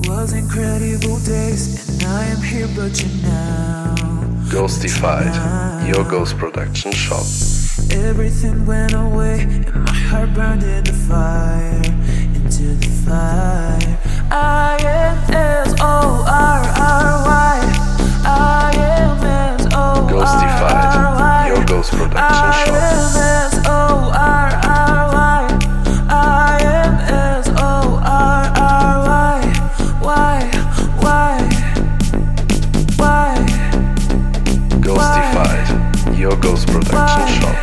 was incredible days, and I am here, but you now. Ghostified, your ghost production shop. Everything went away, and my heart burned in the fire, into the fire. I am S-O-R-R-Y. I am S-O-R-R-Y. Ghostified, your ghost production I shop. am S-O-R-R-Y. I am S-O-R-R-Y. Why? Ghostified, your ghost production shop.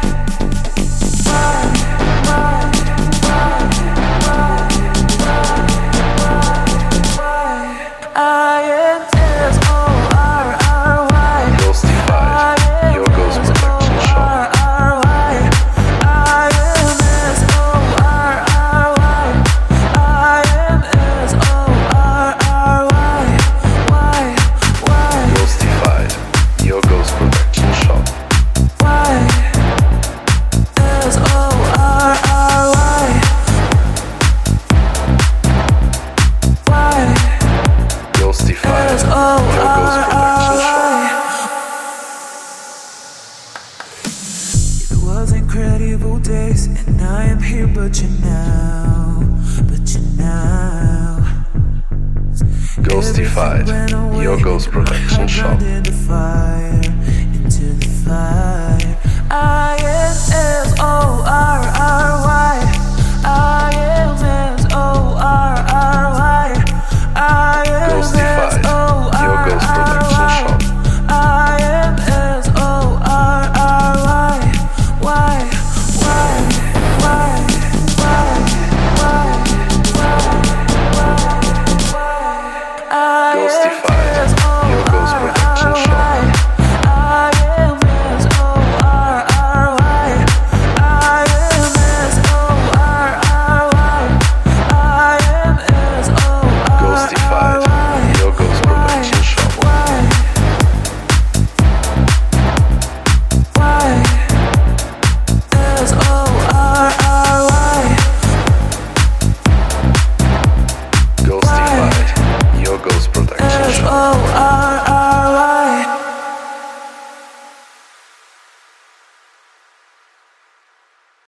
I am S-O-R-R-Y. Ghostified, your ghost production shop. I am S-O-R-R-Y. I am S-O-R-R-Y. Why? Ghostified, your ghost production shop. Why? S-O-R-R-Y. Why? Ghostified, your ghost production shop. It was incredible days, and I am here, but you now. Ghostified, your ghost production shop. Into the fire. I am S-O-R-R-Y.